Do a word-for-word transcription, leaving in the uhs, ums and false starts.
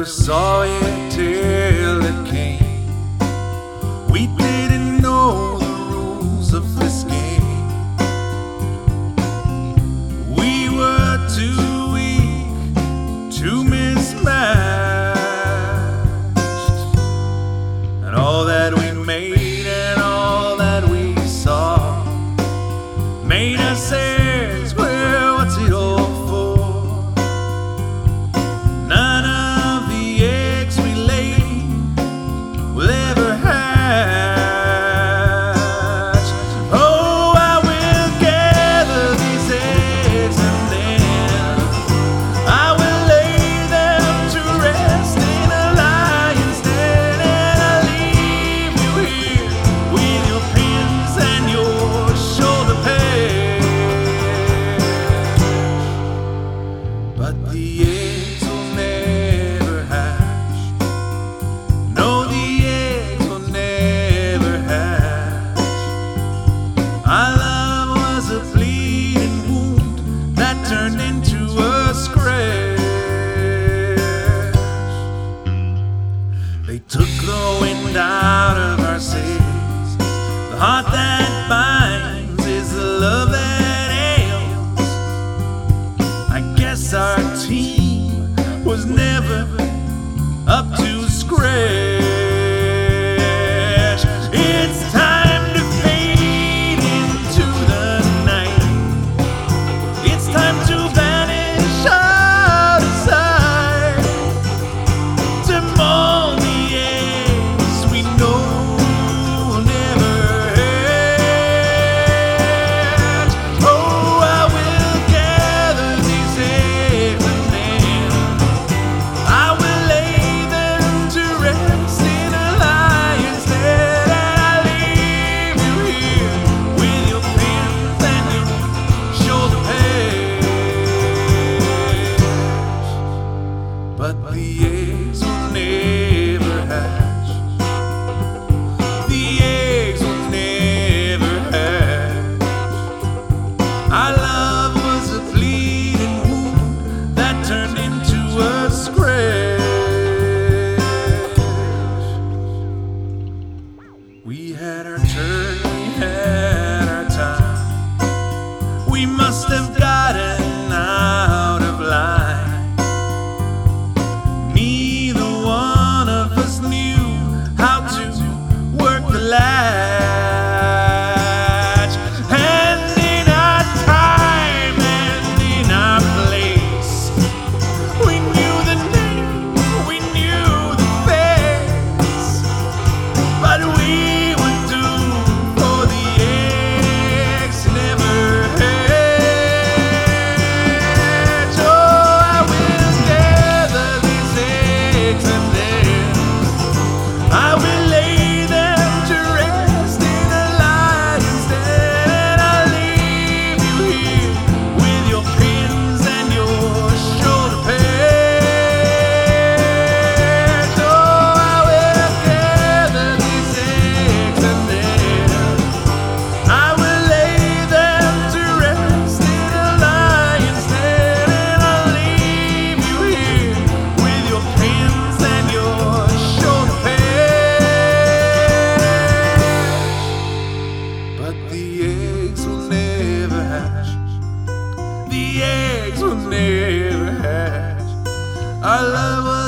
saw it till it came. We didn't know the rules of this game. We were too weak, too mismatched, and all that we made and all that we saw made us say, well, what's it all for? None of the eggs we laid will ever hatch. Oh, I will gather these eggs and then I will lay them to rest in a lion's den, and I'll leave you here with your pins and your shoulder pads. But the eggs will never hatch. No, the eggs will never hatch. Our love was a bleeding wound that turned into a scratch. They took the wind out of our sails. The heart that binds is the love that ails. I guess our team was never up to scratch. It's time to fade into the night. It's time to vanish out of sight, to mourn the eggs we know will never hatch. Oh, I will gather these eggs and then I will lay them to rest in a lion's den, and I'll leave you here with your pins and your shoulder pads. But the eggs will never hatch. The eggs will never hatch. Our love was a bleeding wound that turned into a scratch. We had our turn, we had our time. We must have gotten out of line. Neither one of us knew how to work the latch. And in our time and in our place, we knew the name, we knew the face, but we were doomed for the eggs to never hatch. Oh, I will gather these eggs and then I will lay them to rest in a lion's den, and I'll leave you here with your pins and your shoulder pads. Oh, I will gather these eggs and then I will lay them to rest in a lion's den, and I'll leave you here with your pins and your shoulder pads. But the eggs will never hatch. The eggs will never hatch. Our love was